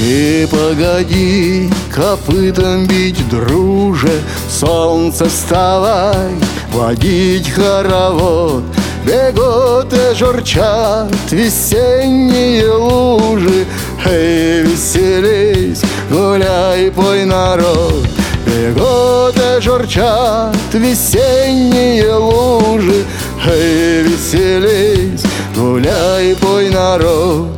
Ты погоди, копытом бить, друже, солнце вставай, водить хоровод. Бегут и журчат весенние лужи. Эй, веселись, гуляй, пой, народ. Бегут и журчат весенние лужи. Эй, веселись, гуляй, пой, народ.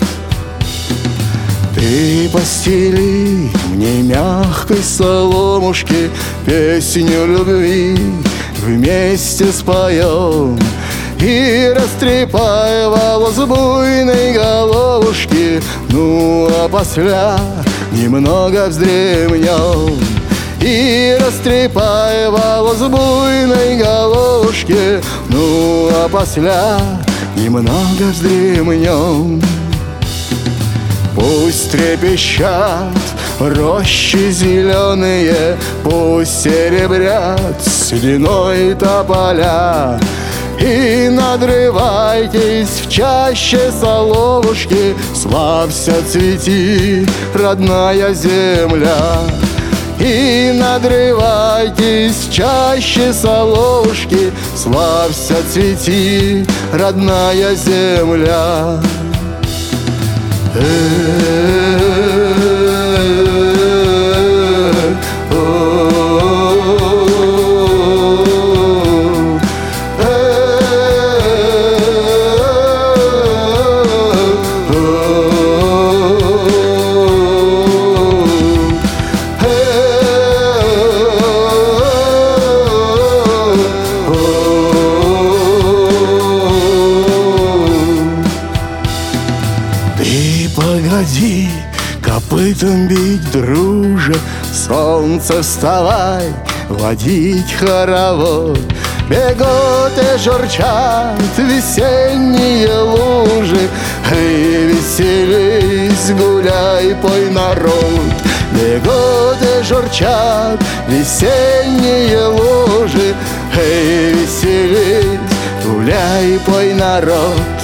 Ты постели мне мягкой соломушки песню любви, вместе споем. И растрепай волос буйной головушки, ну а после немного вздремнем. И растрепай волос буйной головушки, ну а после немного вздремнем. Пусть трепещат рощи зеленые, пусть серебрят сединой тополя. И надрывайтесь в чаще соловушки, славься, цвети, родная земля. И надрывайтесь в чаще соловушки, славься, цвети, родная земля. Ты погоди, копытом бить, друже, солнце вставай, водить хоровод. Бегут и журчат весенние лужи. Эй, веселись, гуляй, пой, народ. Бегут и журчат весенние лужи. Эй, веселись, гуляй, пой, народ.